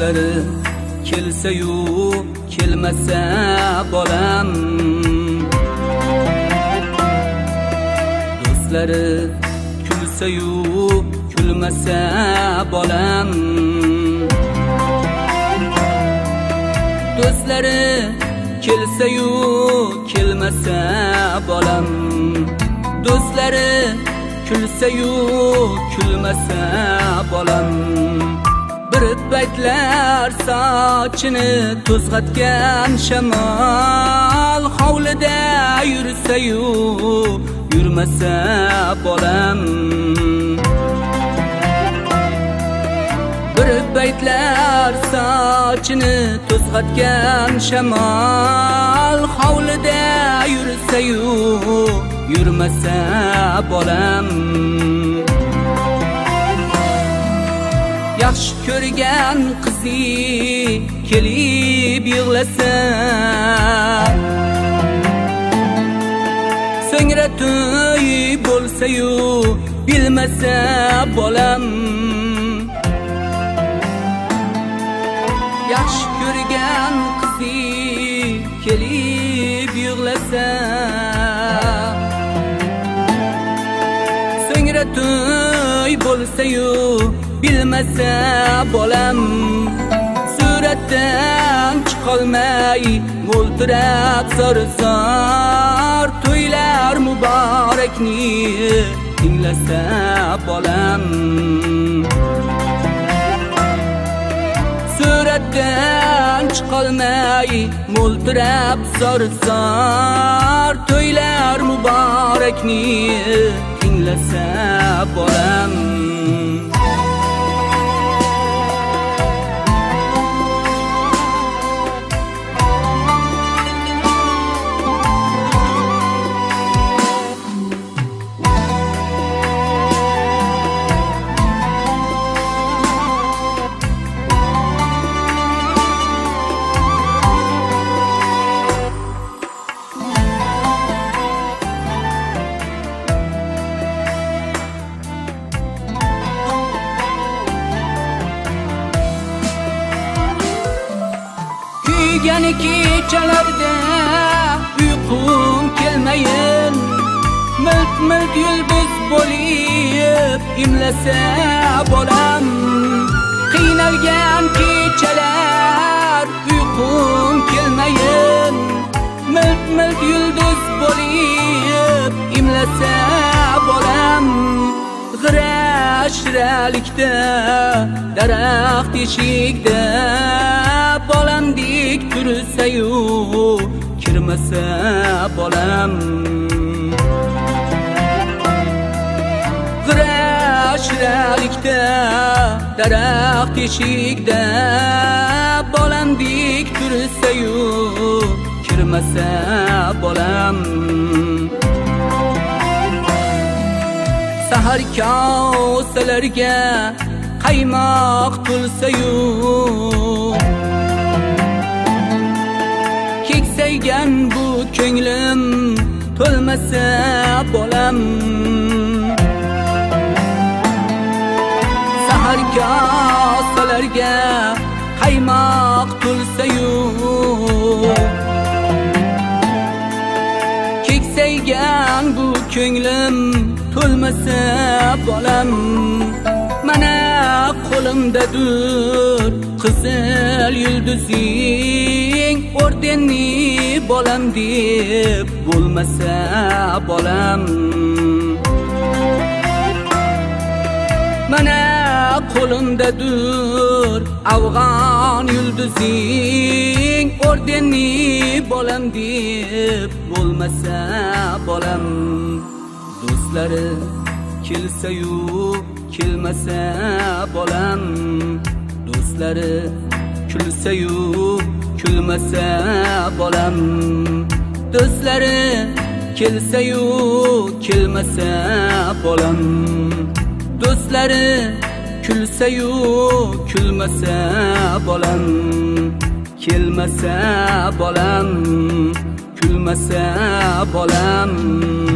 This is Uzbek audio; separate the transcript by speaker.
Speaker 1: do'stlari kelsa-yu kelmasa bolam, do'stlari kulsa-yu kulmasa bolam, do'stlari kelsa-yu kelmasa bolam, do'stlari kulsa-yu kulmasa bolam. Bir paytlar sochini to'zg'atgan shamol hovlida yursa-yu yurmasa bolam, bir paytlar sochini to'zg'atgan shamol hovlida yursa-yu yurmasa bolam. Yaxshi ko'rgan qizi kelib yig'lasa, so'ngra to'y bo'lsa-yu bilmasa bolam, yaxshi ko'rgan qizi kelib yig'lasa, so'ngra to'y bo'lsa-yu bilmasa bolam. Suratdan chiqolmay mo'ltirab zor-zor to'ylar muborakni tinglasa bolam, suratdan chiqolmay mo'ltirab zor-zor to'ylar muborakni tinglasa bolam. Kuygan kechalarda uyqum kelmayin, milt-milt yulduz bo'lib imlasa bolam. Qiynalgan kechalar uyqum kelmayin, milt-milt yulduz bo'lib imlasa bolam. G'ira-shiralikda daraxt eshikda bolamdek tursa-yu kirmasa bolam, g'ira-shiralikda daraxt eshikda bolamdek tursa-yu kirmasa bolam. Sahar kosalarga qaymoq to'lsa-yu keksaygan bu ko'nglim to'lmasa bolam, sahar kosalarga qaymoq to'lsa-yu keksaygan bu ko'nglim to'lmasa bolam. Mana qo'limdadir qizil yulduzing, ordenni bolam deb bo'lmasa bolam. Mana qo'limdadir afg'on yulduzing, ordenni bolam deb bo'lmasa bolam. Do'stlari kelsa-yu kelmasa bolam, do'stlari kulsa-yu kulmasa bolam, do'stlari kelsa-yu kelmasa bolam, do'stlari kulsa-yu kulmasa bolam, kelmasa bolam, kulmasa bolam.